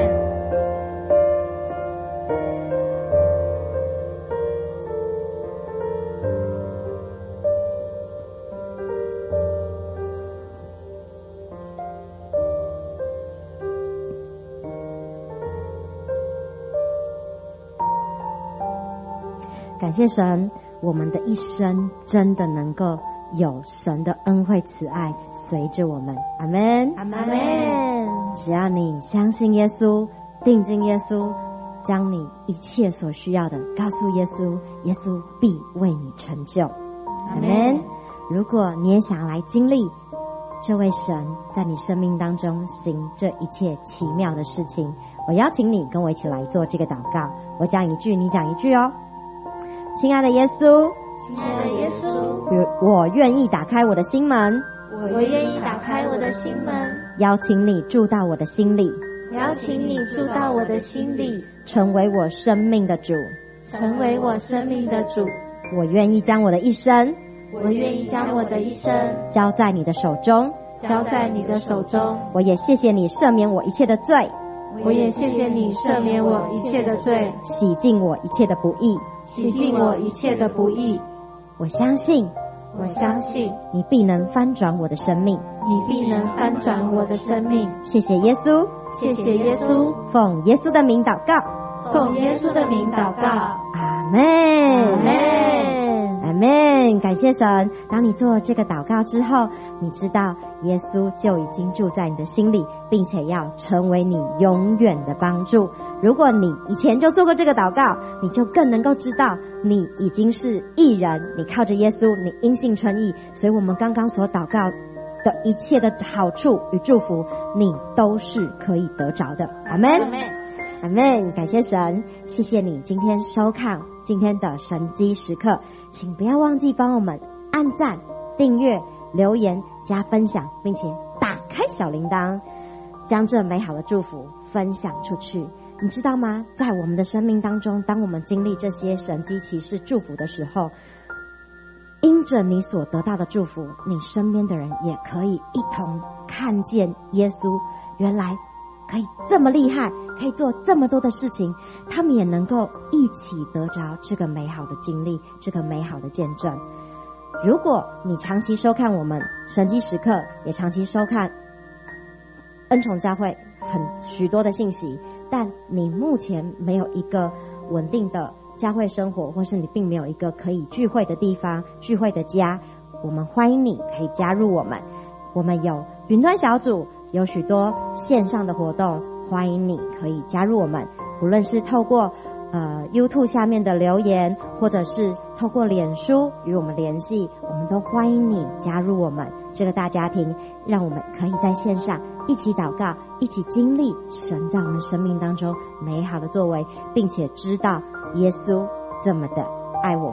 感谢神，我们的一生真的能够有神的恩惠慈爱随着我们。阿们，阿们。只要你相信耶稣，定睛耶稣，将你一切所需要的告诉耶稣，耶稣必为你成就。阿们。如果你也想来经历这位神在你生命当中行这一切奇妙的事情，我邀请你跟我一起来做这个祷告，我讲一句你讲一句哦。亲爱的耶稣， 亲爱的耶稣， 我愿意打开我的心门， 我愿意打开我的心门， 邀请你住到我的心里， 邀请你住到我的心里， 成为我生命的主， 成为我生命的主。 我愿意将我的一生， 我愿意将我的一生交在你的手中， 交在你的手中。 我也谢谢你赦免我一切的罪， 我也谢谢你赦免我一切的罪， 洗净我一切的不义， 洗净我一切的不义。 我相信， 我相信你必能翻转我的生命， 你必能翻转我的生命。 谢谢耶稣， 谢谢耶稣， 奉耶稣的名祷告， 奉耶稣的名祷告。 阿们， 阿们， 阿们。感谢神，当你做这个祷告之后，你知道耶稣就已经住在你的心里，并且要成为你永远的帮助。如果你以前就做过这个祷告，你就更能够知道你已经是义人，你靠着耶稣，你因信称义，所以我们刚刚所祷告的一切的好处与祝福，你都是可以得着的。阿们，阿们。感谢神，谢谢你今天收看今天的神机时刻，请不要忘记帮我们按赞、订阅、留言、加分享，并且打开小铃铛，将这美好的祝福分享出去。你知道吗？在我们的生命当中，当我们经历这些神迹奇事祝福的时候，因着你所得到的祝福，你身边的人也可以一同看见耶稣原来可以这么厉害，可以做这么多的事情，他们也能够一起得着这个美好的经历，这个美好的见证。如果你长期收看我们神迹时刻，也长期收看恩宠教会许多的信息，但你目前没有一个稳定的教会生活，或是你并没有一个可以聚会的地方、聚会的家，我们欢迎你可以加入我们。我们有云端小组，有许多线上的活动，欢迎你可以加入我们。无论是透过YouTube 下面的留言，或者是透过脸书与我们联系，我们都欢迎你加入我们这个大家庭，让我们可以在线上一起祷告，一起经历神在我们生命当中美好的作为，并且知道耶稣这么的爱我们。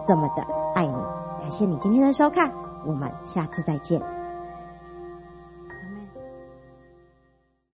这么的爱你。感谢你今天的收看，我们下次再见。